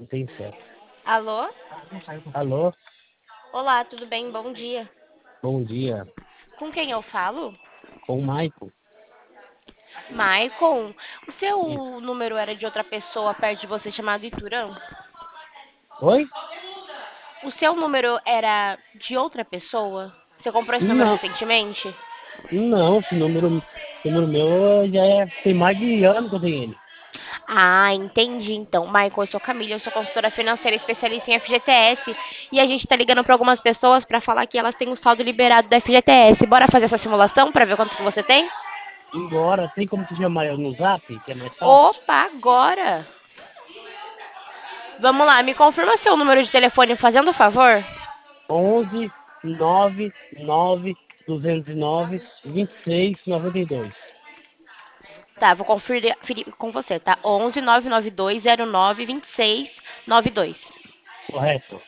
tem certo. Alô? Alô, Olá, tudo bem? Bom dia. bom dia. Com quem eu falo? Com o Maicon. Maicon. O Isso. seu número era de outra pessoa perto de você chamado Iturão? Oi? O seu número era de outra pessoa? Você comprou esse número Não, recentemente? não, esse número meu já tem mais de ano que eu tenho ele. Ah, entendi. Então, Maicon, eu sou Camila, eu sou consultora financeira especialista em FGTS e a gente tá ligando para algumas pessoas para falar que elas têm o saldo liberado da FGTS. Bora fazer essa simulação para ver quanto que você tem? Embora, tem como te chamar eu no Zap, que é mais fácil? Opa, agora! Vamos lá, me confirma seu número de telefone fazendo o favor? 11 9 9 209 26 92. Tá, vou conferir com você, tá? 11 992 09 26 92. Correto.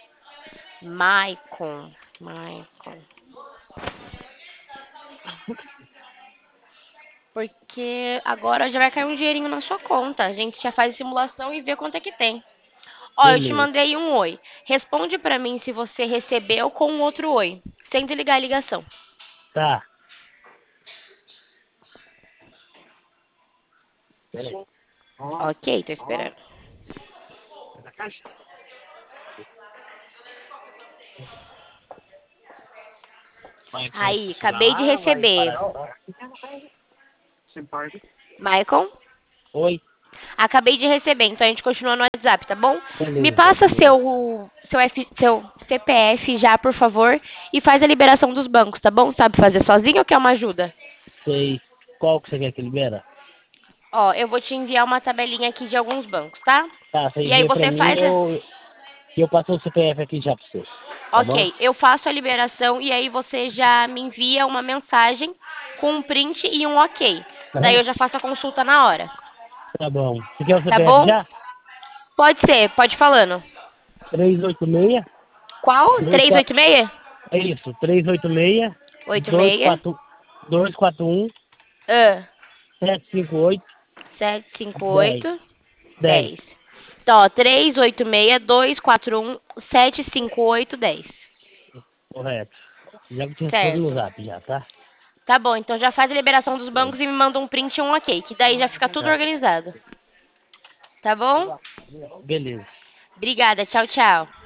Maicon. Porque agora já vai cair um dinheirinho na sua conta. A gente já faz a simulação e vê quanto é que tem. Ó, eu te Beleza. mandei um oi. Responde pra mim se você recebeu com um outro oi, sem desligar a ligação. Tá. Peraí. Ok, tô esperando. Na caixa? Vai Aí, acabei de funcionar, vai receber. parar. Maicon? Oi? Acabei de receber, então a gente continua no WhatsApp, tá bom? Me Beleza, passa beleza. seu CPF já, por favor, e faz a liberação dos bancos, tá bom? Sabe fazer sozinho ou quer uma ajuda? Sei. Qual que você quer que libera? Ó, eu vou te enviar uma tabelinha aqui de alguns bancos, tá? Tá, você E aí envia pra você mim faz. e eu passo o CPF aqui já pra você. Tá bom? Ok, eu faço a liberação e aí você já me envia uma mensagem com um print e um ok. Daí Aham. eu já faço a consulta na hora, Tá bom. Você quer o tá CPF bom? já? Pode ser, pode ir falando. 386 Qual? 24 386? É isso, 386 86? 24 241 Ah, 758 10 758? 10. 10. Então, ó, 386-241-758-10. Correto. Já que te respondo no Certo. zap já, tá? Tá bom, então já faz a liberação dos bancos e me manda um print e um ok, que daí já fica tudo Tá. organizado. Tá bom? Beleza. Obrigada, tchau, tchau.